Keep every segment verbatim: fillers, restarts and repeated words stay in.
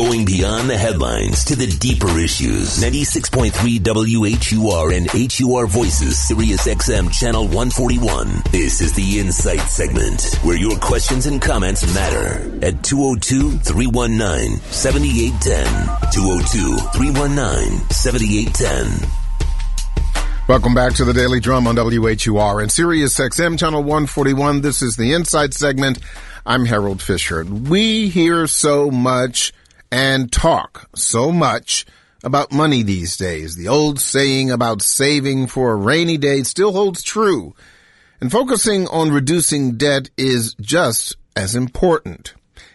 Going beyond the headlines to the deeper issues. ninety-six point three W H U R and H U R Voices, Sirius X M Channel one forty-one. This is the Insight segment, where your questions and comments matter. At two oh two, three one nine, seven eight one oh. two oh two, three one nine, seven eight one oh. Welcome back to the Daily Drum on W H U R and Sirius X M Channel one forty-one. This is the Insight segment. I'm Harold Fisher. We hear so much and talk so much about money these days. The old saying about saving for a rainy day still holds true. And focusing on reducing debt is just as important.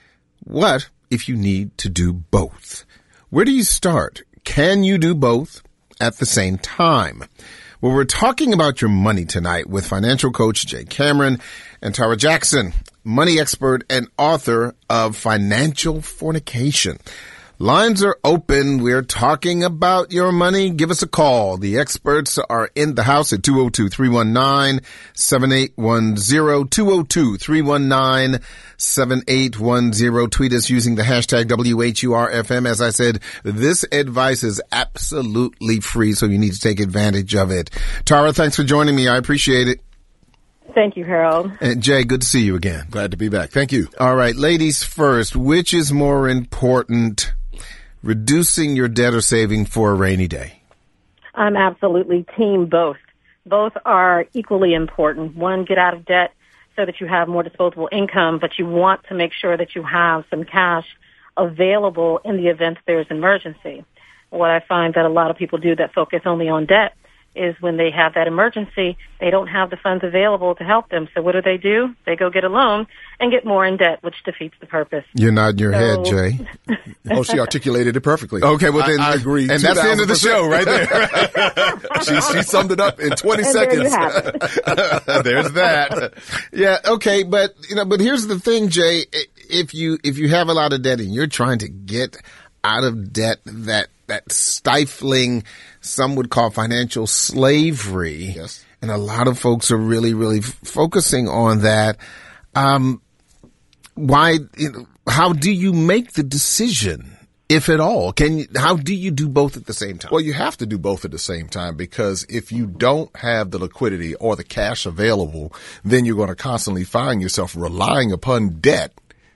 What if you need to do both? Where do you start? Can you do both at the same time? Well, we're talking about your money tonight with financial coach Jay Cameron and Tara Jackson, money expert and author of Financial Fornication. Lines are open. We're talking about your money. Give us a call. The experts are in the house at two oh two, three one nine, seven eight one oh, two oh two, three one nine, seven eight one oh. Tweet us using the hashtag W H U R F M. As I said, this advice is absolutely free, so you need to take advantage of it. Tara, thanks for joining me. I appreciate it. Thank you, Harold. And Jay, good to see you again. Glad to be back. Thank you. All right, ladies first. Which is more important, reducing your debt or saving for a rainy day? I'm absolutely team both. Both are equally important. One, get out of debt so that you have more disposable income, but you want to make sure that you have some cash available in the event there's an emergency. What I find that a lot of people do that focus only on debt is when they have that emergency, they don't have the funds available to help them. So what do they do? They go get a loan and get more in debt, which defeats the purpose. You're nodding your so, head, Jay. Oh, she articulated it perfectly. Okay, well then, I, I agree. And that's the end of the show right there. she, she summed it up in twenty and seconds. There you have it. There's that. Yeah, okay, but you know, but here's the thing, Jay. If you if you have a lot of debt and you're trying to get out of debt, that that stifling, some would call financial slavery. Yes. And a lot of folks are really, really f- focusing on that. Um, why, you know, how do you make the decision, if at all? Can you, how do you do both at the same time? Well, you have to do both at the same time, because if you don't have the liquidity or the cash available, then you're going to constantly find yourself relying upon debt.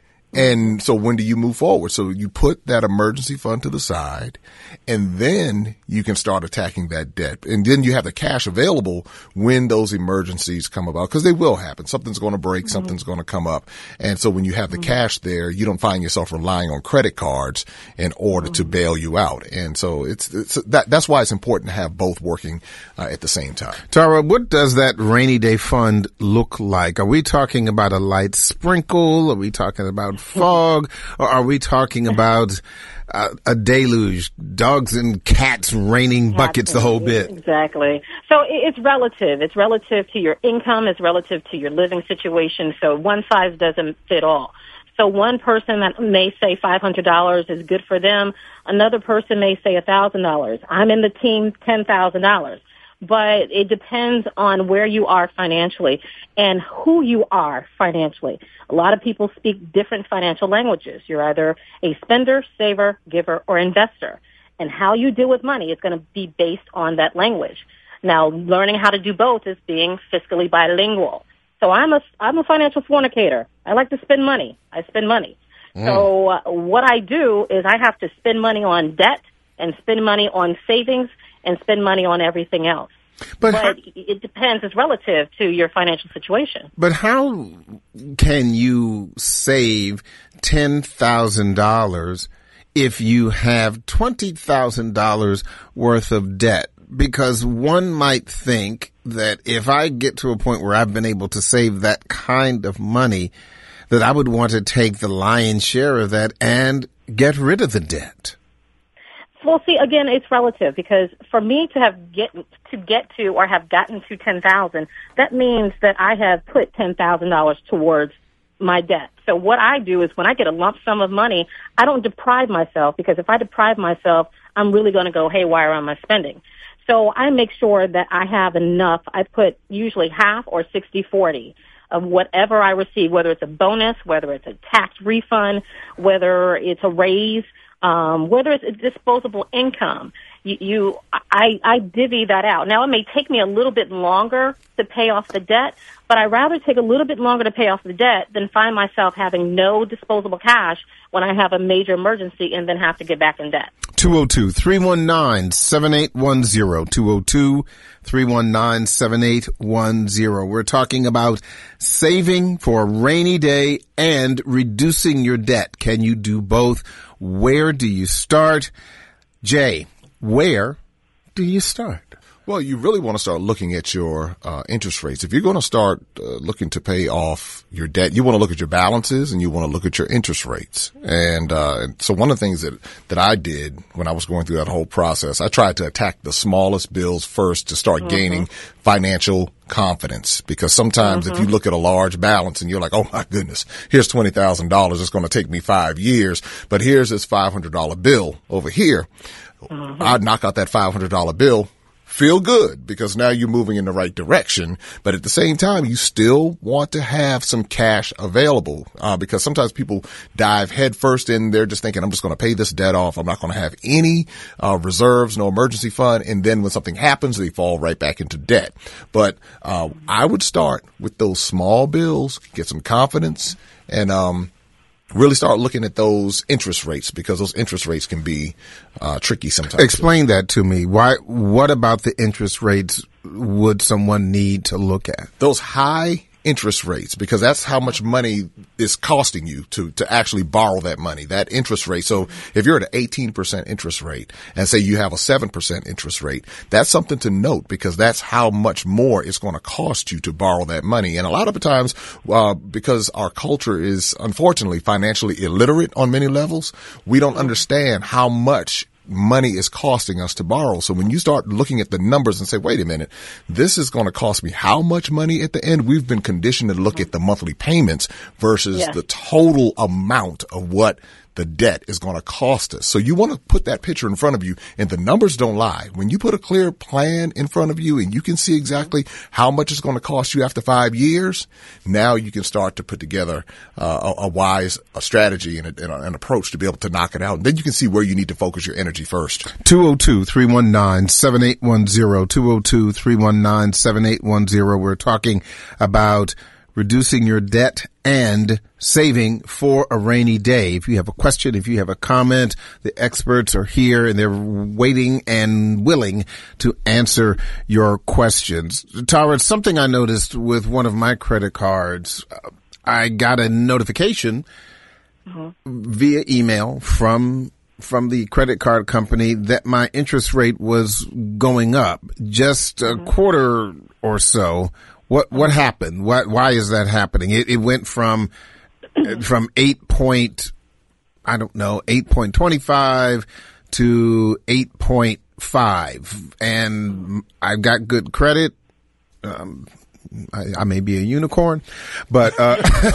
And so when do you move forward? So you put that emergency fund to the side, and then you can start attacking that debt. And then you have the cash available when those emergencies come about, because they will happen. Something's going to break, mm-hmm. something's going to come up. And so when you have the mm-hmm. cash there, you don't find yourself relying on credit cards in order mm-hmm. to bail you out. And so it's, it's that, that's why it's important to have both working uh, at the same time. Tara, what does that rainy day fund look like? Are we talking about a light sprinkle? Are we talking about fog, or are we talking about uh, a deluge, dogs and cats raining buckets, the whole bit? Exactly. So it's relative. It's relative to your income. It's relative to your living situation. So one size doesn't fit all. So one person that may say five hundred dollars is good for them. Another person may say one thousand dollars. I'm in the team ten thousand dollars. But it depends on where you are financially and who you are financially. A lot of people speak different financial languages. You're either a spender, saver, giver, or investor. And how you deal with money is going to be based on that language. Now, learning how to do both is being fiscally bilingual. So I'm a, I'm a financial fornicator. I like to spend money. I spend money. Mm. So uh, what I do is I have to spend money on debt and spend money on savings and spend money on everything else. But, but how, it depends. It's relative to your financial situation. But how can you save ten thousand dollars if you have twenty thousand dollars worth of debt? Because one might think that if I get to a point where I've been able to save that kind of money, that I would want to take the lion's share of that and get rid of the debt. Well, see, again, it's relative, because for me to have get to get to or have gotten to ten thousand, that means that I have put ten thousand dollars towards my debt. So what I do is when I get a lump sum of money, I don't deprive myself, because if I deprive myself, I'm really going to go haywire on my spending. So I make sure that I have enough. I put usually half or sixty forty of whatever I receive, whether it's a bonus, whether it's a tax refund, whether it's a raise. Um, whether it's disposable income, you, you I, I divvy that out. Now, it may take me a little bit longer to pay off the debt, but I'd rather take a little bit longer to pay off the debt than find myself having no disposable cash when I have a major emergency and then have to get back in debt. two oh two, three one nine, seven eight one zero, two oh two, three one nine, seven eight one zero. We're talking about saving for a rainy day and reducing your debt. Can you do both? Where do you start? Jay, where do you start? Well, you really want to start looking at your uh, interest rates. If you're going to start uh, looking to pay off your debt, you want to look at your balances and you want to look at your interest rates. And uh, so one of the things that, that I did when I was going through that whole process, I tried to attack the smallest bills first to start mm-hmm. gaining financial confidence. Because sometimes mm-hmm. if you look at a large balance and you're like, oh my goodness, here's twenty thousand dollars. It's going to take me five years. But here's this five hundred dollars bill over here. Mm-hmm. I'd knock out that five hundred dollars bill. Feel good because now you're moving in the right direction. But at the same time, you still want to have some cash available uh, because sometimes people dive headfirst in. They're just thinking, I'm just going to pay this debt off. I'm not going to have any uh, reserves, no emergency fund. And then when something happens, they fall right back into debt. But uh, I would start with those small bills, get some confidence, and um really start looking at those interest rates because those interest rates can be uh, tricky sometimes. Explain that to me. Why? What about the interest rates would someone need to look at? Those high interest rates, because that's how much money is costing you to, to actually borrow that money, that interest rate. So if you're at an eighteen percent interest rate and say you have a seven percent interest rate, that's something to note because that's how much more it's going to cost you to borrow that money. And a lot of the times, uh, because our culture is unfortunately financially illiterate on many levels, we don't understand how much money is costing us to borrow. So when you start looking at the numbers and say, wait a minute, this is going to cost me how much money at the end? We've been conditioned to look at the monthly payments versus yeah. the total amount of what the debt is going to cost us. So you want to put that picture in front of you, and the numbers don't lie. When you put a clear plan in front of you and you can see exactly how much it's going to cost you after five years, now you can start to put together uh, a, a wise a strategy and, a, and a, an approach to be able to knock it out. And then you can see where you need to focus your energy first. two oh two, three one nine, seven eight one zero, two oh two, three one nine, seven eight one zero. We're talking about reducing your debt and saving for a rainy day. If you have a question, if you have a comment, the experts are here and they're waiting and willing to answer your questions. Tara, something I noticed with one of my credit cards, I got a notification uh-huh. via email from from the credit card company that my interest rate was going up just a uh-huh. quarter or so. What what happened? What why is that happening? It it went from from eight point I don't know eight point twenty five to eight point five, and I've got good credit. Um, I, I may be a unicorn, but uh,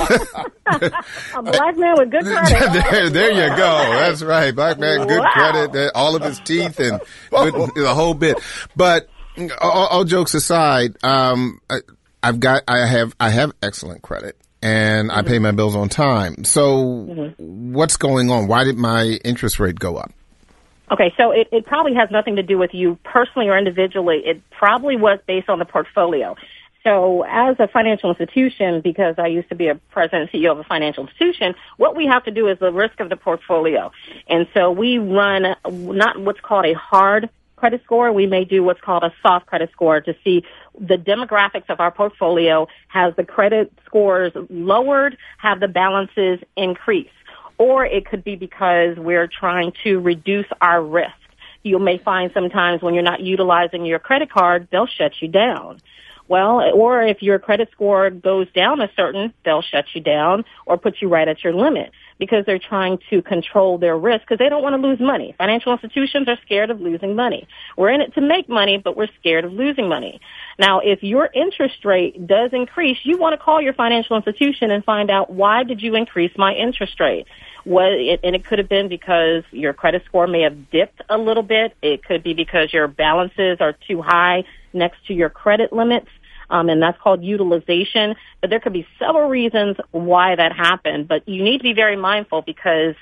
a black man with good credit. there, there you go. That's right, black man, good wow. credit, all of his teeth and good, the whole bit. But all, all jokes aside, um. I, I've got, I have, I have excellent credit and mm-hmm. I pay my bills on time. So mm-hmm. what's going on? Why did my interest rate go up? Okay. So it, it probably has nothing to do with you personally or individually. It probably was based on the portfolio. So as a financial institution, because I used to be a president and C E O of a financial institution, what we have to do is the risk of the portfolio. And so we run not what's called a hard credit score. We may do what's called a soft credit score to see the demographics of our portfolio. Has the credit scores lowered? Have the balances increased? Or it could be because we're trying to reduce our risk. You may find sometimes when you're not utilizing your credit card, they'll shut you down. Well, or if your credit score goes down a certain, they'll shut you down or put you right at your limit because they're trying to control their risk because they don't want to lose money. Financial institutions are scared of losing money. We're in it to make money, but we're scared of losing money. Now, if your interest rate does increase, you want to call your financial institution and find out, why did you increase my interest rate? What, and it could have been because your credit score may have dipped a little bit. It could be because your balances are too high next to your credit limits, um, and that's called utilization. But there could be several reasons why that happened. But you need to be very mindful because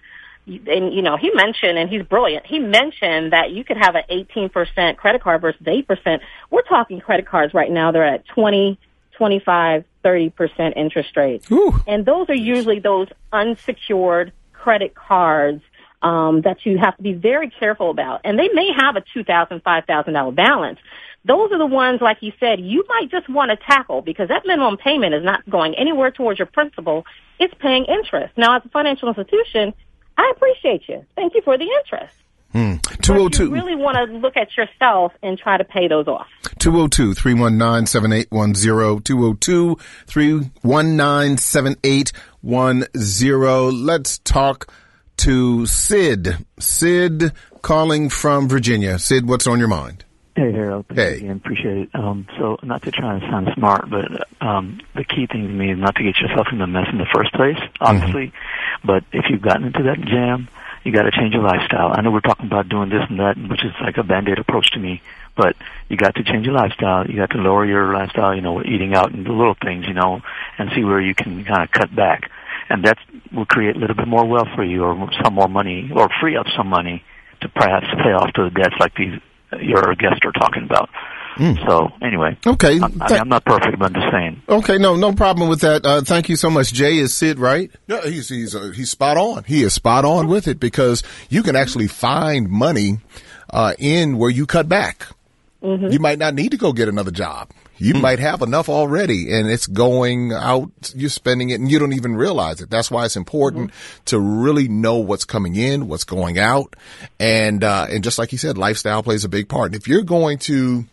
and, you know, he mentioned, and he's brilliant, he mentioned that you could have an eighteen percent credit card versus eight percent. We're talking credit cards right now. They're at twenty, twenty-five, thirty percent interest rates. Ooh. And those are usually those unsecured credit cards um, that you have to be very careful about. And they may have a two thousand dollars, five thousand dollars balance. Those are the ones, like you said, you might just want to tackle because that minimum payment is not going anywhere towards your principal. It's paying interest. Now, as a financial institution, I appreciate you. Thank you for the interest. Hmm. two oh two. But you really want to look at yourself and try to pay those off. two oh two, three one nine, seven eight one zero. two oh two, three one nine, seven eight one zero. Let's talk to Sid. Sid calling from Virginia. Sid, what's on your mind? Hey, Harold. Hey. Again, appreciate it. Um, so, not to try and sound smart, but um, the key thing to me is not to get yourself in the mess in the first place, obviously. Mm-hmm. But if you've gotten into that jam, you got to change your lifestyle. I know we're talking about doing this and that, which is like a Band-Aid approach to me. But you got to change your lifestyle. You got to lower your lifestyle, you know, eating out and the little things, you know, and see where you can kind of cut back. And that will create a little bit more wealth for you or some more money or free up some money to perhaps pay off the debts like these your guests are talking about. Mm. So anyway, okay, I'm, I mean, I'm not perfect, but I'm just saying. Okay, no, no problem with that. Uh, thank you so much. Jay is Sid, right? Yeah, he's he's uh, he's spot on. He is spot on with it because you can actually find money uh, in where you cut back. Mm-hmm. You might not need to go get another job. You mm. might have enough already, and it's going out. You're spending it, and you don't even realize it. That's why it's important mm-hmm. to really know what's coming in, what's going out, and uh, and just like you said, lifestyle plays a big part. And if you're going to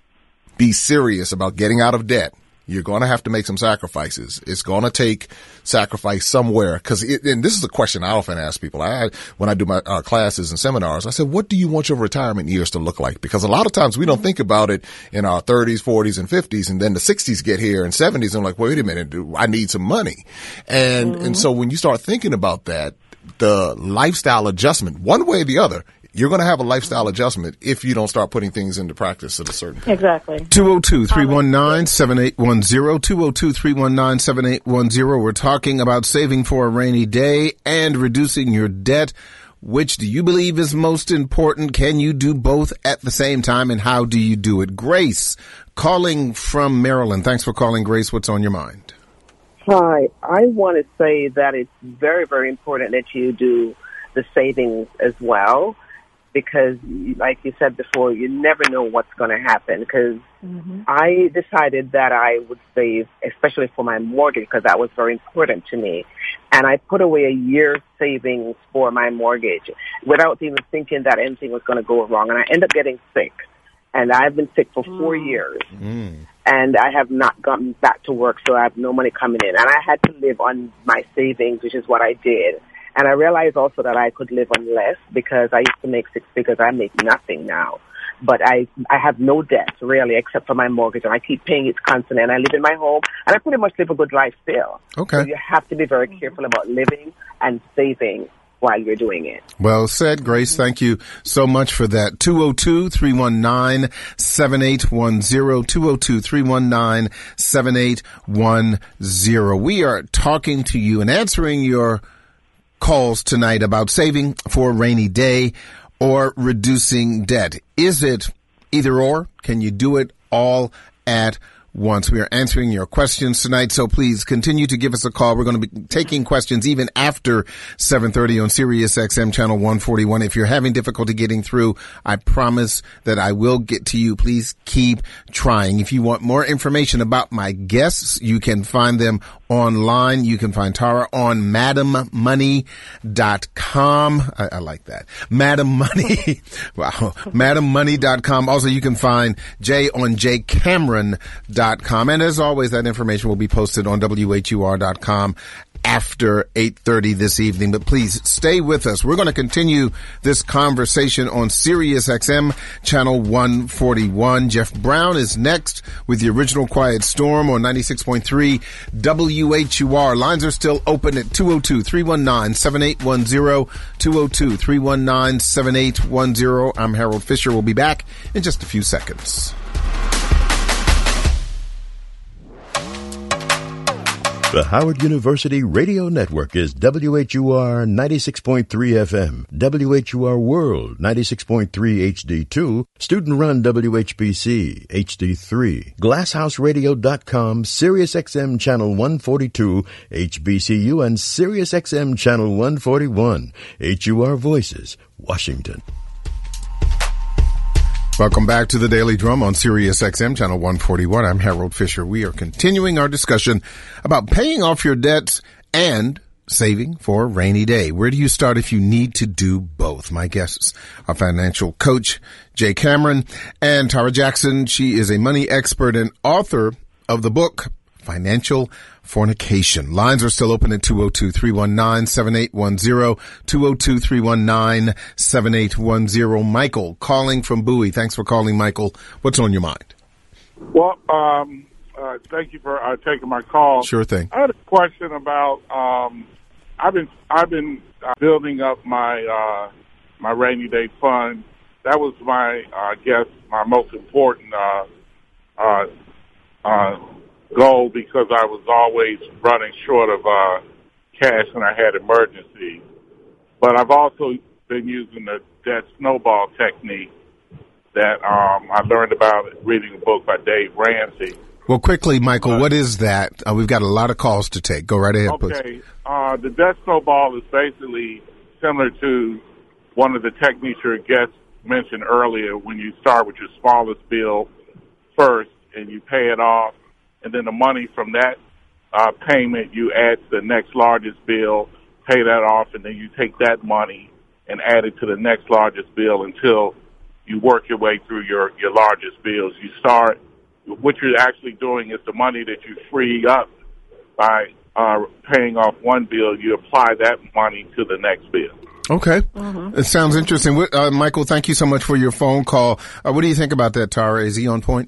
be serious about getting out of debt, you're going to have to make some sacrifices. It's going to take sacrifice somewhere. Cause it, and this is a question I often ask people. I, when I do my uh, classes and seminars, I said, what do you want your retirement years to look like? Because a lot of times we don't think about it in our thirties, forties, and fifties. And then the sixties get here and seventies. And I'm like, wait a minute, I need some money. And, mm-hmm. and so when you start thinking about that, the lifestyle adjustment, one way or the other, you're going to have a lifestyle adjustment if you don't start putting things into practice at a certain point. Exactly. two oh two, three one nine, seven eight one zero, two oh two, three one nine, seven eight one zero. We're talking about saving for a rainy day and reducing your debt. Which do you believe is most important? Can you do both at the same time, and how do you do it? Grace, calling from Maryland. Thanks for calling, Grace. What's on your mind? Hi. I want to say that it's very, very important that you do the savings as well. Because, like you said before, you never know what's going to happen. Because mm-hmm. I decided that I would save, especially for my mortgage, because that was very important to me. And I put away a year's savings for my mortgage without even thinking that anything was going to go wrong. And I ended up getting sick. And I've been sick for four mm. years. Mm. And I have not gotten back to work, so I have no money coming in. And I had to live on my savings, which is what I did. And I realized also that I could live on less because I used to make six figures. I make nothing now. But I I have no debt, really, except for my mortgage. And I keep paying it constantly. And I live in my home. And I pretty much live a good life still. Okay. So you have to be very careful about living and saving while you're doing it. Well said, Grace. Thank you so much for that. two oh two, three one nine, seven eight one zero, two oh two, three one nine, seven eight one zero. We are talking to you and answering your calls tonight about saving for a rainy day or reducing debt. Is it either or? Can you do it all at once? We are answering your questions tonight, so please continue to give us a call. We're going to be taking questions even after seven thirty on Sirius X M channel one forty-one. If you're having difficulty getting through, I promise that I will get to you. Please keep trying. If you want more information about my guests, you can find them online. You can find Tara on madam money dot com. I, I like that. Madam Money. Wow. madam money dot com. Also, you can find Jay on jay cameron dot com. And as always, that information will be posted on W H U R dot com after eight thirty this evening. But please stay with us. We're going to continue this conversation on Sirius X M channel one forty-one. Jeff Brown is next with the original Quiet Storm on ninety-six point three W H U R. Lines are still open at two oh two, three one nine, seven eight one zero, two oh two, three one nine, seven eight one zero. I'm Harold Fisher. We'll be back in just a few seconds. The Howard University Radio Network is W H U R ninety-six point three F M, W H U R World ninety-six point three H D two, student-run W H B C H D three, glasshouse radio dot com, Sirius X M Channel one forty-two, H B C U, and Sirius X M Channel one forty-one, H U R Voices, Washington. Welcome back to the Daily Drum on Sirius X M Channel one forty-one. I'm Harold Fisher. We are continuing our discussion about paying off your debts and saving for a rainy day. Where do you start if you need to do both? My guests are financial coach Jay Cameron and Tara Jackson. She is a money expert and author of the book Financial Fornication. Lines are still open at two oh two, three one nine, seven eight one zero, two oh two, three one nine, seven eight one zero. Michael calling from Bowie. Thanks for calling, Michael. What's on your mind? Well, um, uh, thank you for uh, taking my call. Sure thing. I had a question about, um, I've been, I've been uh, building up my, uh, my rainy day fund. That was my, uh, I guess, my most important, uh, uh, uh, goal, because I was always running short of uh, cash when I had emergencies. But I've also been using the debt snowball technique that um, I learned about reading a book by Dave Ramsey. Well, quickly, Michael, uh, what is that? Uh, we've got a lot of calls to take. Go right ahead, please. Okay. Uh, the debt snowball is basically similar to one of the techniques your guest mentioned earlier, when you start with your smallest bill first and you pay it off. And then the money from that uh, payment, you add to the next largest bill, pay that off, and then you take that money and add it to the next largest bill until you work your way through your, your largest bills. You start, what you're actually doing is the money that you free up by uh, paying off one bill, you apply that money to the next bill. Okay. Mm-hmm. It sounds interesting. Uh, Michael, thank you so much for your phone call. Uh, what do you think about that, Tara? Is he on point?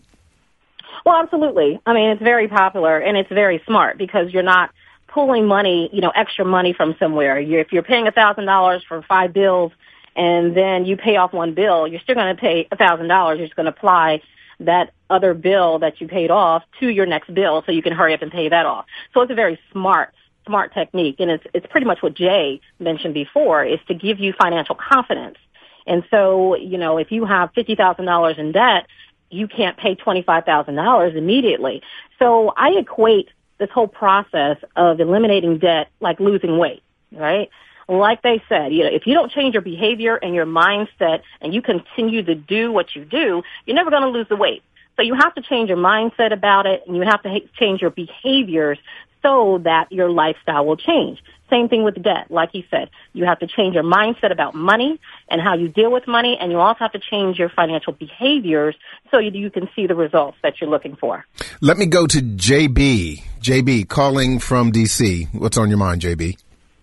Well, absolutely. I mean, it's very popular and it's very smart, because you're not pulling money, you know, extra money from somewhere. You're, if you're paying one thousand dollars for five bills and then you pay off one bill, you're still going to pay one thousand dollars. You're just going to apply that other bill that you paid off to your next bill so you can hurry up and pay that off. So it's a very smart, smart technique. And it's, it's pretty much what Jay mentioned before, is to give you financial confidence. And so, you know, if you have fifty thousand dollars in debt, you can't pay twenty-five thousand dollars immediately. So I equate this whole process of eliminating debt like losing weight, right? Like they said, you know, if you don't change your behavior and your mindset and you continue to do what you do, you're never going to lose the weight. So you have to change your mindset about it, and you have to ha- change your behaviors so that your lifestyle will change. Same thing with debt. Like he said, you have to change your mindset about money and how you deal with money, and you also have to change your financial behaviors so you, you can see the results that you're looking for. Let me go to J B. J B, calling from D C. What's on your mind, J B?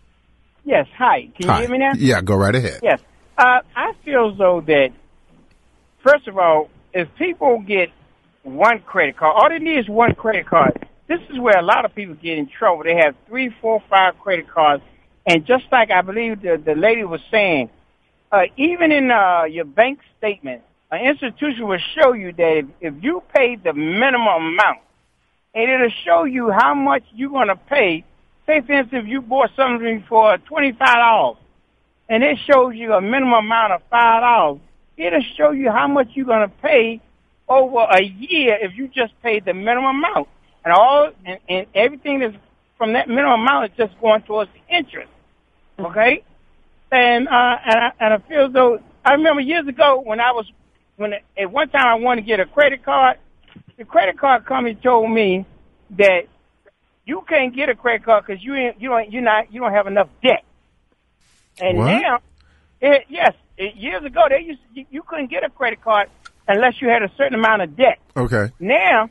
Yes, hi. Can hi. you hear me now? Yeah, go right ahead. Yes. Uh, I feel as though that, first of all, if people get one credit card, all they need is one credit card. This is where a lot of people get in trouble. They have three, four, five credit cards. And just like I believe the, the lady was saying, uh, even in uh, your bank statement, an institution will show you that if, if you pay the minimum amount, and it'll show you how much you're going to pay. Say, for instance, if you bought something for twenty-five dollars, and it shows you a minimum amount of five dollars, it'll show you how much you're going to pay over a year if you just paid the minimum amount. And all and, and everything that's from that minimum amount is just going towards the interest. Okay? And uh and I and I feel as though I remember years ago when I was when at one time I wanted to get a credit card, the credit card company told me that you can't get a credit card because you ain't, you don't you're not you don't have enough debt. And what? now, it, yes, it, years ago they used to, you, you couldn't get a credit card unless you had a certain amount of debt. Okay. Now.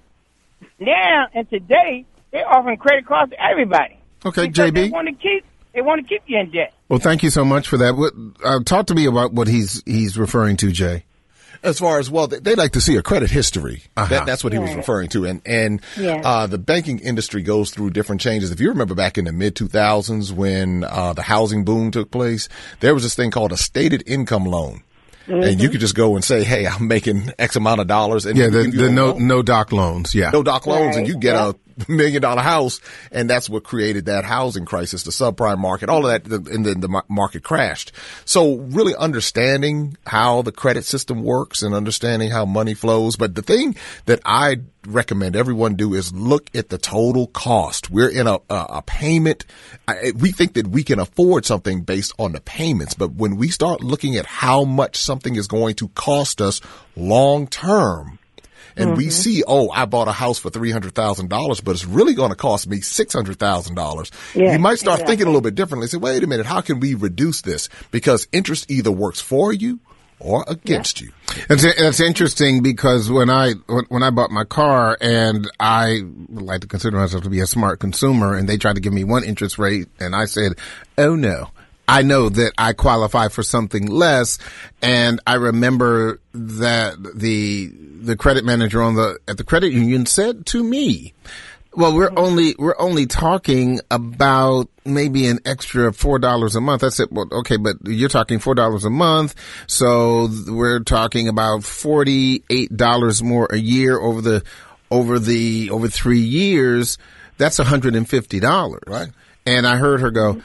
Now and today, they're offering credit cards to everybody. Okay, because J B. They want to keep they want to keep you in debt. Well, thank you so much for that. What, uh, talk to me about what he's he's referring to, Jay. As far as, well, they, they like to see a credit history. Uh-huh. That, that's what he was referring to. And, and, Yeah. uh, the banking industry goes through different changes. If you remember back in the mid two thousands when, uh, the housing boom took place, there was this thing called a stated income loan. Mm-hmm. And you could just go and say, hey, I'm making X amount of dollars. And yeah, the, give you the a no, loan. no doc loans. Yeah. No doc loans. Right. And you get Yeah. a, million dollar house, and that's what created that housing crisis, the subprime market, all of that, and then the market crashed. So really understanding how the credit system works and understanding how money flows. But the thing that I recommend everyone do is look at the total cost. We're in a, a, a payment. I, we think that we can afford something based on the payments, but when we start looking at how much something is going to cost us long term, and mm-hmm. we see, oh, I bought a house for three hundred thousand dollars, but it's really going to cost me six hundred thousand dollars. Yeah, you might start exactly. thinking a little bit differently. Say, wait a minute, how can we reduce this? Because interest either works for you or against yeah. you. It's, it's interesting because when I when I bought my car, and I like to consider myself to be a smart consumer, and they tried to give me one interest rate, and I said, oh, no. I know that I qualify for something less, and I remember that the the credit manager on the at the credit union said to me, "Well, we're only we're only talking about maybe an extra four dollars a month." I said, "Well, okay, but you're talking four dollars a month, so we're talking about forty eight dollars more a year over the over the over three years. That's one hundred and fifty dollars." Right? And I heard her go.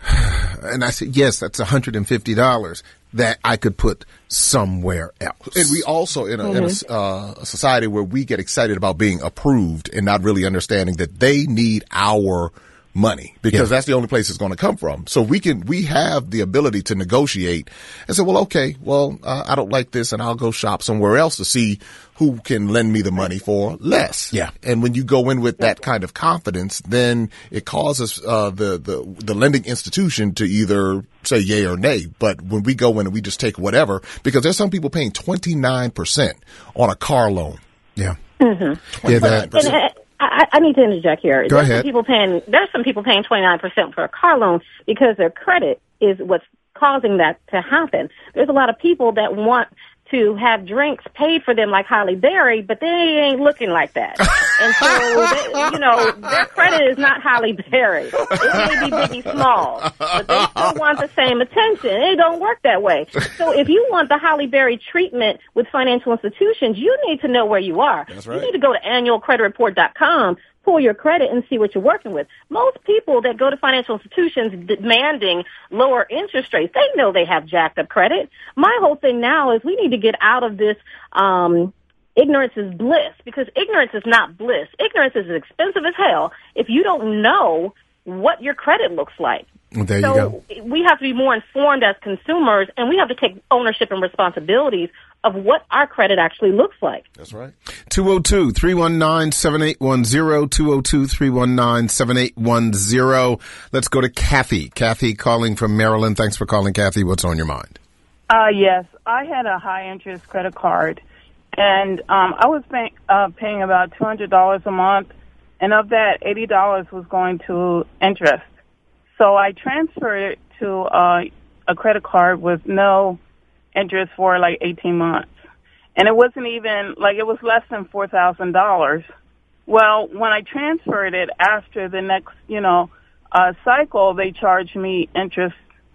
And I said, yes, that's one hundred fifty dollars that I could put somewhere else. And we also, in a, mm-hmm. in a, uh, a society where we get excited about being approved and not really understanding that they need our money, because yeah. that's the only place it's going to come from. So we can, we have the ability to negotiate and say, well, okay, well, uh, I don't like this, and I'll go shop somewhere else to see who can lend me the money for less. Yeah. And when you go in with that kind of confidence, then it causes uh, the, the, the lending institution to either say yay or nay. But when we go in and we just take whatever, because there's some people paying twenty-nine percent on a car loan. Yeah. Mm-hmm. Yeah, that. And, uh, I, I need to interject here. Go there's ahead. Some people paying, there's some people paying twenty-nine percent for a car loan because their credit is what's causing that to happen. There's a lot of people that want to have drinks paid for them like Halle Berry, but they ain't looking like that. And so, they, you know, their credit is not Halle Berry. It may be Biggie Smalls, but they still want the same attention. It don't work that way. So if you want the Halle Berry treatment with financial institutions, you need to know where you are. That's right. You need to go to annual credit report dot com, pull your credit, and see what you're working with. Most people that go to financial institutions demanding lower interest rates, they know they have jacked up credit. My whole thing now is we need to get out of this um ignorance is bliss, because ignorance is not bliss. Ignorance is expensive as hell if you don't know what your credit looks like. There so you go. We have to be more informed as consumers, and we have to take ownership and responsibilities of what our credit actually looks like. That's right. two oh two, three one nine, seven eight one zero, two oh two, three one nine, seven eight one zero. Let's go to Kathy. Kathy calling from Maryland. Thanks for calling, Kathy. What's on your mind? Uh, yes, I had a high-interest credit card, and um, I was pay- uh, paying about two hundred dollars a month, and of that, eighty dollars was going to interest. So I transferred it to uh, a credit card with no interest for like eighteen months. And it wasn't even, like, it was less than four thousand dollars. Well, when I transferred it after the next, you know, uh, cycle, they charged me interest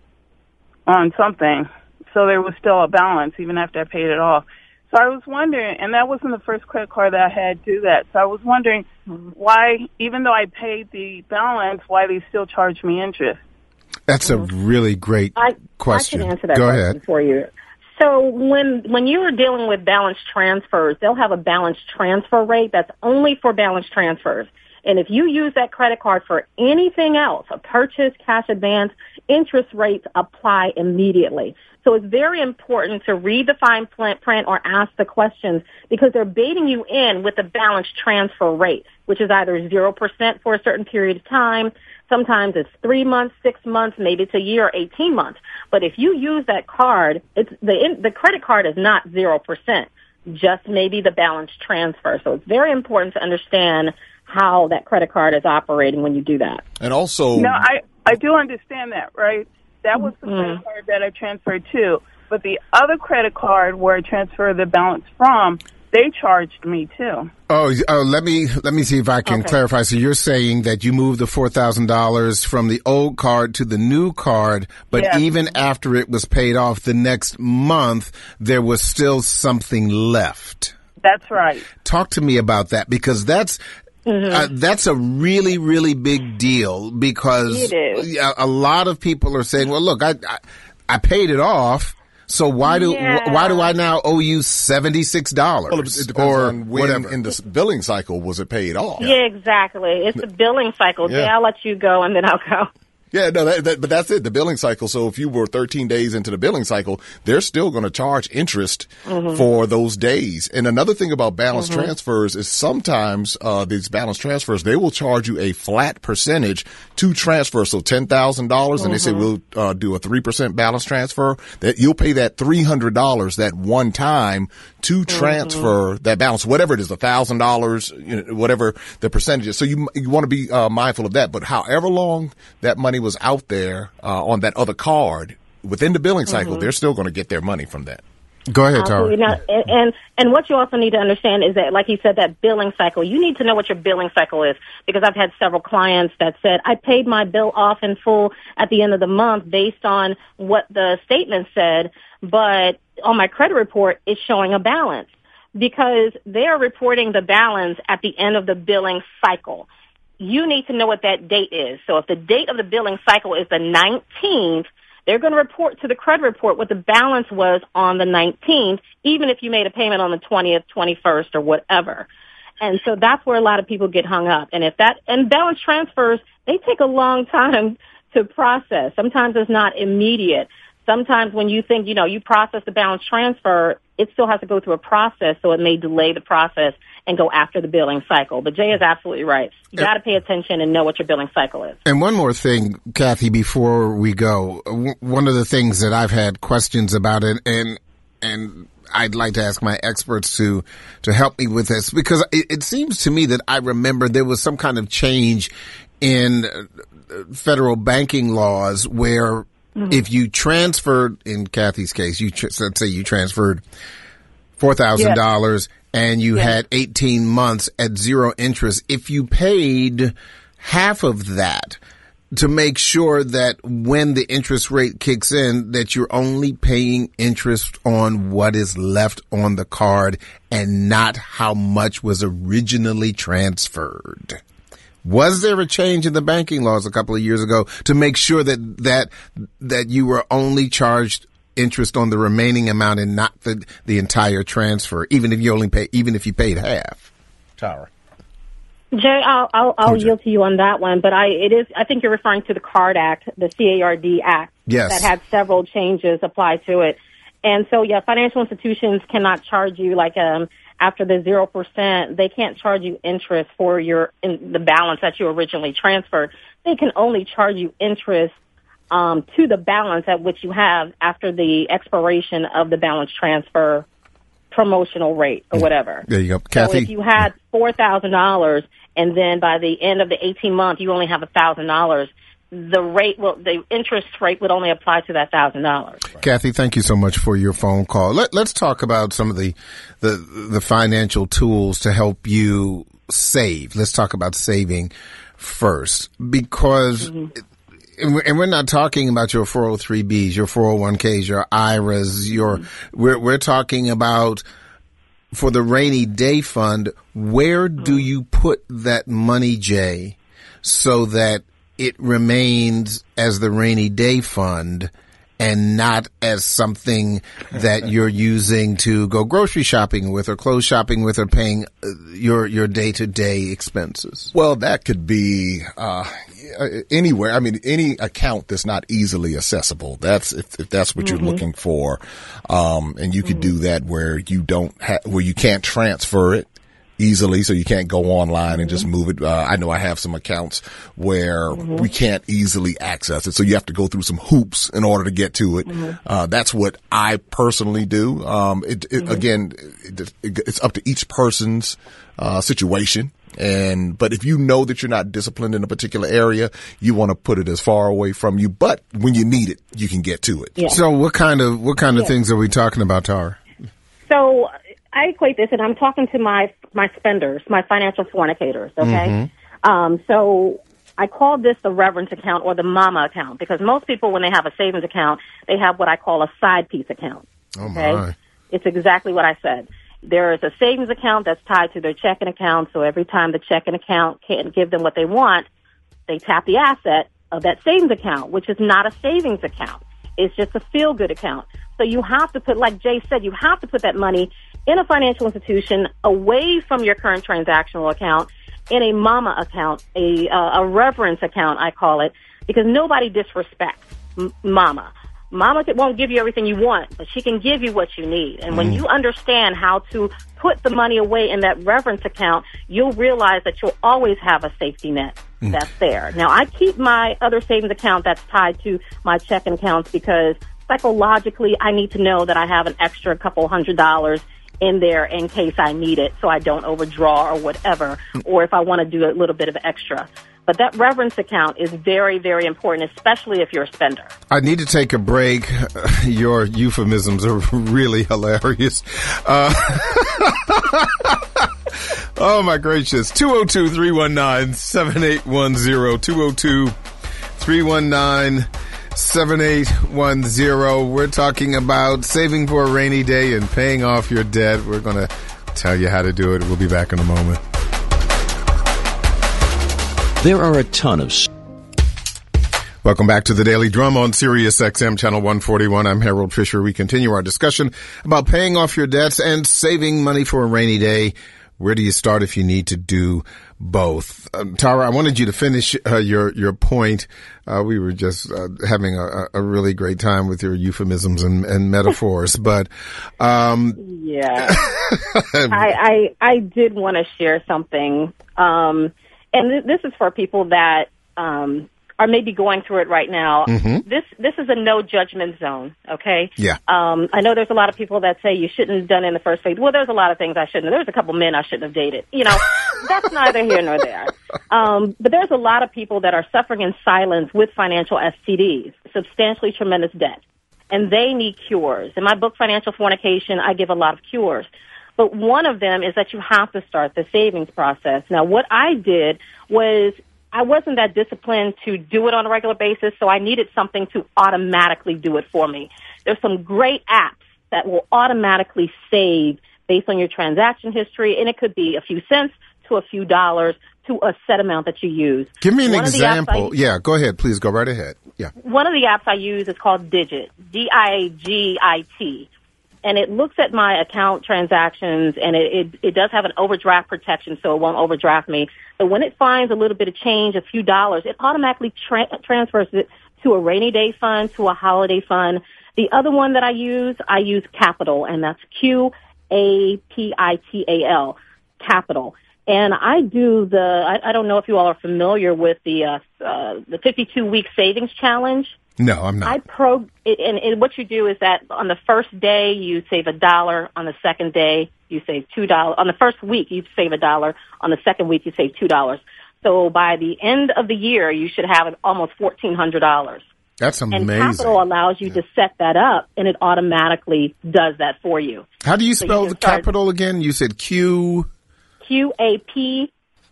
on something. So there was still a balance even after I paid it off. So I was wondering, and that wasn't the first credit card that I had do that. So I was wondering why, even though I paid the balance, why they still charge me interest. That's a really great I, question. I can answer that Go question ahead. for you. So when when you are dealing with balance transfers, they'll have a balance transfer rate that's only for balance transfers. And if you use that credit card for anything else, a purchase, cash advance, interest rates apply immediately. So it's very important to read the fine print or ask the questions, because they're baiting you in with the balance transfer rate, which is either zero percent for a certain period of time. Sometimes it's three months, six months, maybe it's a year or eighteen months. But if you use that card, it's the the credit card is not zero percent, just maybe the balance transfer. So it's very important to understand how that credit card is operating when you do that. And also, no, I I do understand that, right? That was the mm-hmm. credit card that I transferred to. But the other credit card where I transferred the balance from, they charged me too. Oh, oh let me let me see if I can okay. clarify. So you're saying that you moved the four thousand dollars from the old card to the new card, but yes. even after it was paid off the next month, there was still something left. That's right. Talk to me about that, because that's Mm-hmm. Uh, that's a really, really big deal because It is. a, a lot of people are saying, well, look, I, I, I paid it off. So why do Yeah. wh- why do I now owe you seventy-six dollars? Well, it, it depends or on when whatever. in the billing cycle was it paid off. Yeah, exactly. It's the billing cycle. Yeah. Jay, I'll let you go, and then I'll go. Yeah, no, that, that, but that's it, the billing cycle. So if you were thirteen days into the billing cycle, they're still going to charge interest Mm-hmm. for those days. And another thing about balance Mm-hmm. transfers is sometimes uh, these balance transfers, they will charge you a flat percentage to transfer. So ten thousand dollars, and they say we'll uh, do a three percent balance transfer. That you'll pay that three hundred dollars that one time to transfer that balance, whatever it is, one thousand dollars, you know, whatever the percentage is. So you you want to be uh, mindful of that. But however long that money was out there uh, on that other card within the billing cycle, they're still going to get their money from that. Go ahead, Tara. Absolutely not. And, and and what you also need to understand is that, like you said, that billing cycle. You need to know what your billing cycle is, because I've had several clients that said, I paid my bill off in full at the end of the month based on what the statement said, but on my credit report, it's showing a balance, because they are reporting the balance at the end of the billing cycle. You need to know what that date is. So if the date of the billing cycle is the nineteenth, they're going to report to the credit report what the balance was on the nineteenth, even if you made a payment on the twentieth, twenty-first, or whatever. And so that's where a lot of people get hung up. And if that, and balance transfers, they take a long time to process. Sometimes it's not immediate. Sometimes when you think, you know, you process the balance transfer, it still has to go through a process, so it may delay the process and go after the billing cycle. But Jay is absolutely right. You got to pay attention and know what your billing cycle is. And one more thing, Kathy, before we go, w- one of the things that I've had questions about it, and and I'd like to ask my experts to to help me with this, because it, it seems to me that I remember there was some kind of change in federal banking laws where mm-hmm. if you transferred, in Kathy's case, you tr- let's say you transferred four thousand yes. dollars. And you yes. had eighteen months at zero interest. If you paid half of that, to make sure that when the interest rate kicks in, that you're only paying interest on what is left on the card and not how much was originally transferred. Was there a change in the banking laws a couple of years ago to make sure that that that you were only charged interest on the remaining amount and not the the entire transfer, even if you only pay, even if you paid half? Tara. Jay, I'll I'll, I'll yield to you on that one, but I it is I think you're referring to the CARD Act, the C A R D Act, yes. that had several changes applied to it, and so yeah, financial institutions cannot charge you like um after the zero percent, they can't charge you interest for your in the balance that you originally transferred. They can only charge you interest Um, to the balance at which you have after the expiration of the balance transfer promotional rate or whatever. There you go. Kathy? So if you had four thousand dollars and then by the end of the eighteen months you only have one thousand dollars, the rate will, the interest rate would only apply to that one thousand dollars. Kathy, thank you so much for your phone call. Let, let's talk about some of the, the, the financial tools to help you save. Let's talk about saving first, because mm-hmm. and we're not talking about your four oh three B's, your four oh one K's, your I R As, your, mm-hmm. we're, we're talking about for the rainy day fund. Where do you put that money, Jay, so that it remains as the rainy day fund and not as something that you're using to go grocery shopping with or clothes shopping with or paying your, your day to day expenses? Well, that could be, uh, anywhere. I mean, any account that's not easily accessible. That's if, if that's what mm-hmm. you're looking for. Um, and you could mm-hmm. do that where you don't have, where you can't transfer it easily, so you can't go online and just move it. Uh, I know I have some accounts where mm-hmm. we can't easily access it, so you have to go through some hoops in order to get to it. Mm-hmm. Uh, that's what I personally do. Um, it, it mm-hmm. again, it, it, it's up to each person's uh, situation. And, but if you know that you're not disciplined in a particular area, you want to put it as far away from you. But when you need it, you can get to it. Yeah. So what kind of, what kind of yeah. things are we talking about, Tara? So I equate this, and I'm talking to my, my spenders, my financial fornicators. Okay. Mm-hmm. Um, so I call this the reverence account or the mama account, because most people, when they have a savings account, they have what I call a side piece account. Oh okay? my. It's exactly what I said. There is a savings account that's tied to their checking account, so every time the checking account can't give them what they want, they tap the asset of that savings account, which is not a savings account. It's just a feel-good account. So you have to put, like Jay said, you have to put that money in a financial institution away from your current transactional account, in a mama account, a uh, a reverence account, I call it, because nobody disrespects m- mama. Mama won't give you everything you want, but she can give you what you need. And when you understand how to put the money away in that reverence account, you'll realize that you'll always have a safety net mm. that's there. Now, I keep my other savings account that's tied to my checking accounts because psychologically I need to know that I have an extra couple hundred dollars in there in case I need it so I don't overdraw or whatever, or if I want to do a little bit of extra. But that reverence account is very, very important, especially if you're a spender. I need to take a break. Your euphemisms are really hilarious. Uh, oh, my gracious. two oh two, three one nine, seven eight one zero. two oh two, three one nine, seven eight one zero. We're talking about saving for a rainy day and paying off your debt. We're going to tell you how to do it. We'll be back in a moment. There are a ton of... Welcome back to the Daily Drum on Sirius X M Channel one forty-one. I'm Harold Fisher. We continue our discussion about paying off your debts and saving money for a rainy day. Where do you start if you need to do both? Um, Tara, I wanted you to finish uh, your your point. Uh, we were just uh, having a, a really great time with your euphemisms and, and metaphors, but um, yeah, I, I I did want to share something. Um, And th- this is for people that um, are maybe going through it right now. Mm-hmm. This this is a no judgment zone, okay? Yeah. Um, I know there's a lot of people that say you shouldn't have done it in the first place. Well, there's a lot of things I shouldn't have. There's a couple men I shouldn't have dated. You know, that's neither here nor there. Um, but there's a lot of people that are suffering in silence with financial S T Ds, substantially tremendous debt, and they need cures. In my book, Financial Fornication, I give a lot of cures. But one of them is that you have to start the savings process. Now, what I did was I wasn't that disciplined to do it on a regular basis, so I needed something to automatically do it for me. There's some great apps that will automatically save based on your transaction history, and it could be a few cents to a few dollars to a set amount that you use. Give me an one example. Use, yeah, go ahead. Please go right ahead. Yeah. One of the apps I use is called Digit, D I G I T. And it looks at my account transactions, and it, it, it does have an overdraft protection, so it won't overdraft me. But when it finds a little bit of change, a few dollars, it automatically tra- transfers it to a rainy day fund, to a holiday fund. The other one that I use, I use Capital, and that's Q A P I T A L, Capital. And I do the, I, I don't know if you all are familiar with the uh, uh, the fifty-two week savings challenge. No, I'm not. I pro, and, and what you do is that on the first day you save a dollar. On the second day you save two dollars. On the first week you save a dollar. On the second week you save two dollars. So by the end of the year you should have almost fourteen hundred dollars. That's amazing. And Capital allows you yeah. to set that up, and it automatically does that for you. How do you so spell you the Capital again? You said Q. Q A P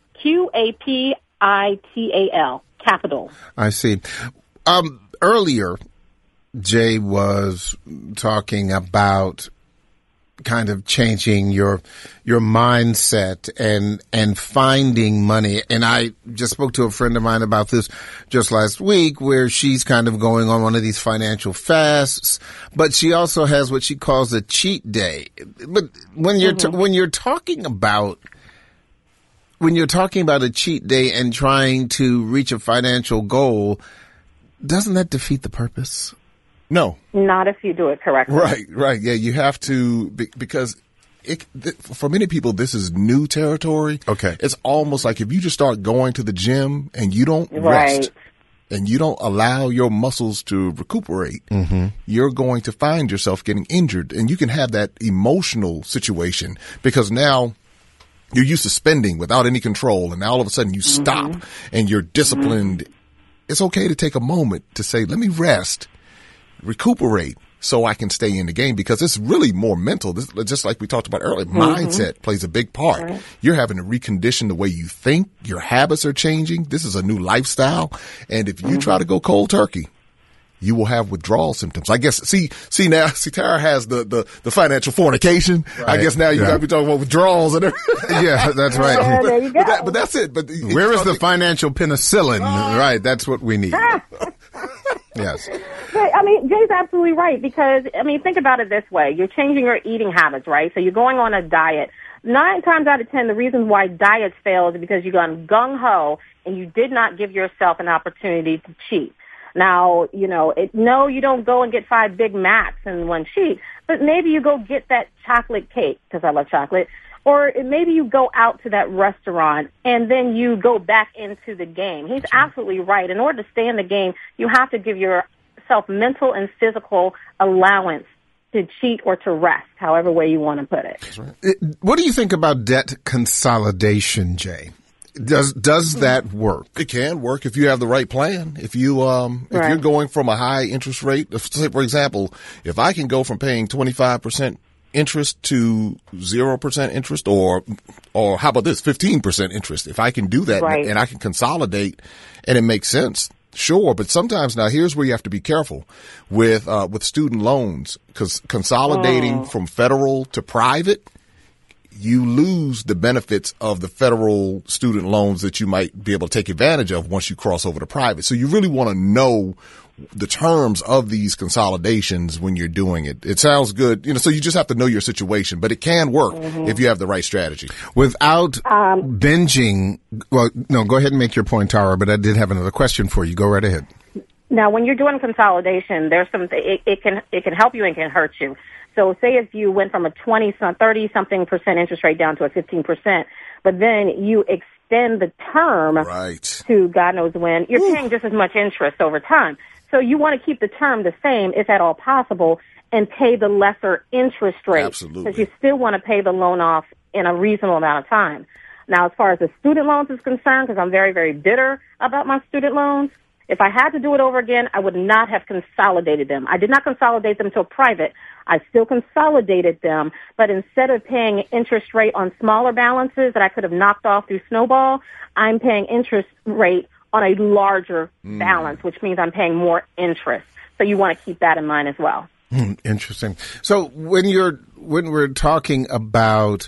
Q A P I T A L. Capital. I see. Um. Earlier, Jay was talking about kind of changing your your mindset and and finding money. And I just spoke to a friend of mine about this just last week, where she's kind of going on one of these financial fasts, but she also has what she calls a cheat day. But when you're mm-hmm. t- when you're talking about when you're talking about a cheat day and trying to reach a financial goal, doesn't that defeat the purpose? No. Not if you do it correctly. Right, right. Yeah, you have to, because it, for many people, this is new territory. Okay. It's almost like if you just start going to the gym and you don't right. rest and you don't allow your muscles to recuperate, mm-hmm. you're going to find yourself getting injured. And you can have that emotional situation because now you're used to spending without any control, and now all of a sudden you mm-hmm. stop and you're disciplined. Mm-hmm. It's okay to take a moment to say, let me rest, recuperate, so I can stay in the game, because it's really more mental. This, just like we talked about earlier, mm-hmm. mindset plays a big part. Right. You're having to recondition the way you think. Your habits are changing. This is a new lifestyle. And if you mm-hmm. try to go cold turkey, you will have withdrawal symptoms. I guess, see, see now, see, Tara has the, the, the financial fornication. Right. I guess now you yeah. got to be talking about withdrawals and everything. Yeah, that's right. Uh, there you go. But, that, but that's it. But where is the financial penicillin? Oh. Right, that's what we need. Yes. But, I mean, Jay's absolutely right because, I mean, think about it this way. You're changing your eating habits, right? So you're going on a diet. Nine times out of ten, the reason why diets fail is because you've gone gung-ho and you did not give yourself an opportunity to cheat. Now, you know, it, no, you don't go and get five Big Macs in one cheat, but maybe you go get that chocolate cake, because I love chocolate, or maybe you go out to that restaurant and then you go back into the game. He's absolutely right. In order to stay in the game, you have to give yourself mental and physical allowance to cheat or to rest, however way you want to put it. That's right. It, what do you think about debt consolidation, Jay? Does does that work? It can work if you have the right plan. If you um if right. you're going from a high interest rate, if, say for example, if I can go from paying twenty-five percent interest to zero percent interest, or or how about this, fifteen percent interest? If I can do that right. and I can consolidate, and it makes sense. Sure, but sometimes now here's where you have to be careful with uh, with student loans, because consolidating oh. from federal to private, you lose the benefits of the federal student loans that you might be able to take advantage of once you cross over to private. So you really want to know the terms of these consolidations when you're doing it. It sounds good, you know, so you just have to know your situation, but it can work mm-hmm. if you have the right strategy. Without um, binging, well, no, go ahead and make your point, Tara, but I did have another question for you. Go right ahead. Now, when you're doing consolidation, there's some, it, it can, it can help you and can hurt you. So say if you went from a twenty, thirty something percent interest rate down to a fifteen percent, but then you extend the term right. to God knows when, you're Ooh. paying just as much interest over time. So you want to keep the term the same, if at all possible, and pay the lesser interest rate. Absolutely. Because you still want to pay the loan off in a reasonable amount of time. Now, as far as the student loans is concerned, because I'm very, very bitter about my student loans, if I had to do it over again, I would not have consolidated them. I did not consolidate them to a private. I still consolidated them, but instead of paying interest rate on smaller balances that I could have knocked off through Snowball, I'm paying interest rate on a larger mm. balance, which means I'm paying more interest. So you want to keep that in mind as well. Mm, interesting. So when you're when we're talking about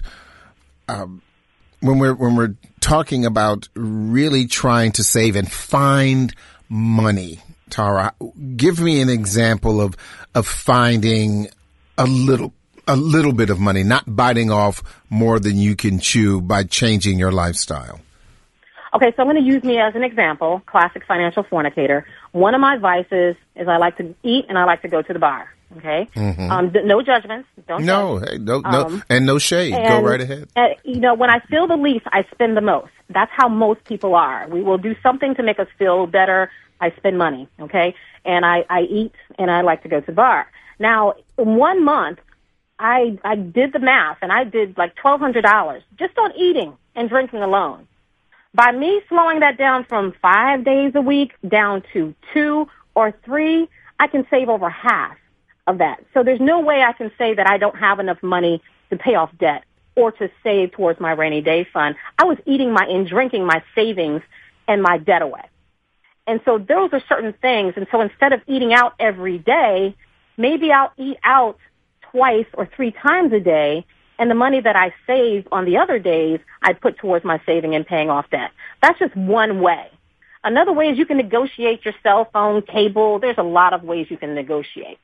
um, when we're when we're talking about really trying to save and find money, Tara, give me an example of of finding a little a little bit of money, not biting off more than you can chew by changing your lifestyle. Okay, so I'm going to use me as an example, classic financial fornicator. One of my vices is I like to eat and I like to go to the bar. Okay, mm-hmm. um, th- no judgments. Don't no, judge. Hey, no, no, um, and no shade. And, go right ahead. And, you know, when I feel the least, I spend the most. That's how most people are. We will do something to make us feel better. I spend money. Okay, and I, I eat and I like to go to the bar. Now, in one month, I I did the math and I did like twelve hundred dollars just on eating and drinking alone. By me slowing that down from five days a week down to two or three, I can save over half of that. So there's no way I can say that I don't have enough money to pay off debt or to save towards my rainy day fund. I was eating my and drinking my savings and my debt away. And so those are certain things. And so instead of eating out every day, maybe I'll eat out twice or three times a day. And the money that I save on the other days, I put towards my saving and paying off debt. That's just one way. Another way is you can negotiate your cell phone, cable. There's a lot of ways you can negotiate.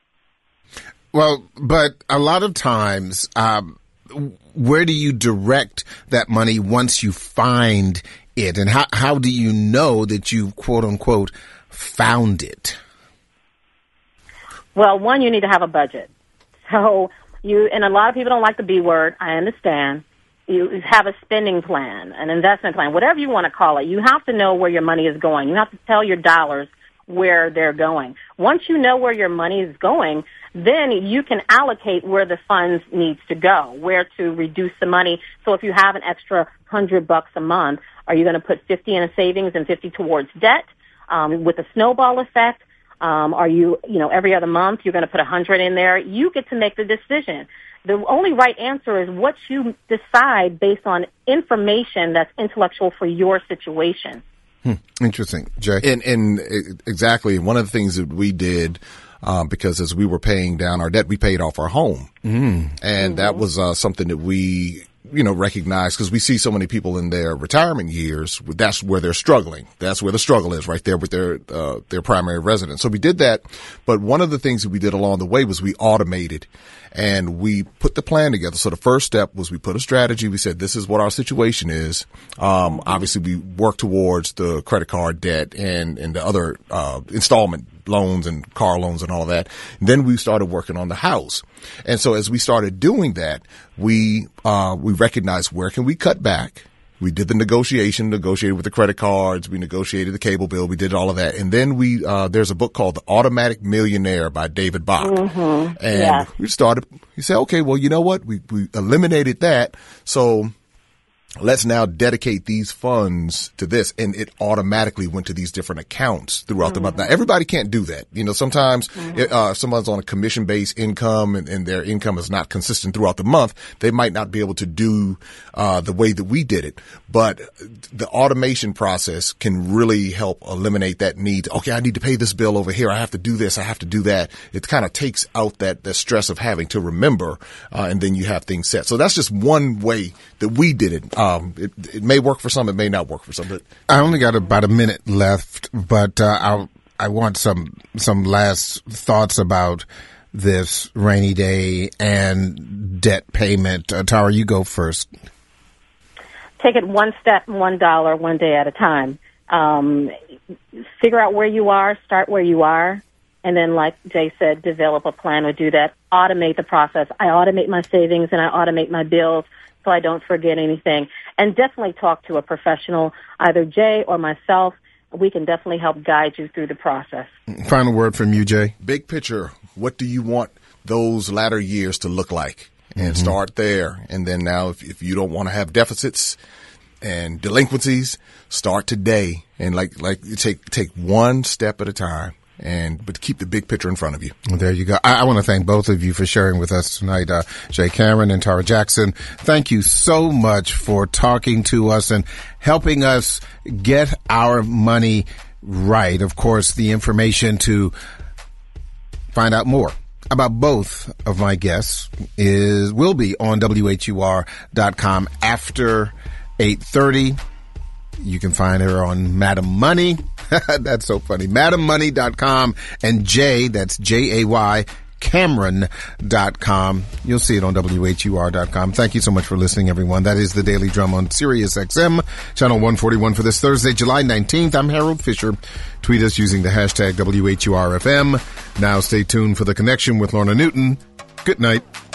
Well, but a lot of times, um, where do you direct that money once you find it? And how, how do you know that you, quote unquote, found it? Well, one, you need to have a budget. So you, and a lot of people don't like the B word. I understand. You have a spending plan, an investment plan, whatever you want to call it. You have to know where your money is going. You have to tell your dollars where they're going. Once you know where your money is going, then you can allocate where the funds needs to go, where to reduce the money. So if you have an extra hundred bucks a month, are you going to put fifty in a savings and fifty towards debt? Um, with a snowball effect, um, are you, you know, every other month you're going to put a hundred in there? You get to make the decision. The only right answer is what you decide based on information that's intellectual for your situation. Hmm. Interesting, Jay. And, and exactly one of the things that we did, um, because as we were paying down our debt, we paid off our home. Mm. And Mm-hmm. that was uh, something that we, you know, recognize because we see so many people in their retirement years. That's where they're struggling. That's where the struggle is right there with their, uh, their primary residence. So we did that. But one of the things that we did along the way was we automated and we put the plan together. So the first step was we put a strategy. We said, this is what our situation is. Um, obviously we work towards the credit card debt and, and the other, uh, installment loans and car loans and all that. And then we started working on the house. And so as we started doing that, we, uh, we recognized where can we cut back? We did the negotiation, negotiated with the credit cards. We negotiated the cable bill. We did all of that. And then we, uh, there's a book called The Automatic Millionaire by David Bach. Mm-hmm. And Yeah. we started, we said, okay, well, you know what? We, we eliminated that. So let's now dedicate these funds to this. And it automatically went to these different accounts throughout the month. Now, everybody can't do that. You know, sometimes it, uh, someone's on a commission based income and, and their income is not consistent throughout the month. They might not be able to do, uh, the way that we did it. But the automation process can really help eliminate that need. Okay, I need to pay this bill over here. I have to do this. I have to do that. It kind of takes out that, that stress of having to remember, uh, and then you have things set. So that's just one way that we did it. Um, it, it may work for some, it may not work for some. But I only got about a minute left, but uh, I I want some some last thoughts about this rainy day and debt payment. Uh, Tara, you go first. Take it one step, one dollar, one day at a time. Um, figure out where you are, start where you are, and then, like Jay said, develop a plan to do that. Automate the process. I automate my savings and I automate my bills so I don't forget anything. And definitely talk to a professional, either Jay or myself. We can definitely help guide you through the process. Final word from you, Jay. big picture, what do you want those latter years to look like? And Mm-hmm. start there. And then now if, if you don't want to have deficits and delinquencies, start today. And like, like you take, take one step at a time. And but keep the big picture in front of you. There you go. I, I want to thank both of you for sharing with us tonight, uh, Jay Cameron and Tara Jackson. Thank you so much for talking to us and helping us get our money right. Of course, the information to find out more about both of my guests is will be on W H U R dot com after eight thirty. You can find her on Madam Money. That's so funny. madam money dot com and Jay, that's J A Y, Cameron dot com. You'll see it on W H U R dot com. Thank you so much for listening, everyone. That is the Daily Drum on Sirius X M, channel one forty-one for this Thursday, July nineteenth. I'm Harold Fisher. Tweet us using the hashtag W H U R F M. Now stay tuned for The Connection with Lorna Newton. Good night.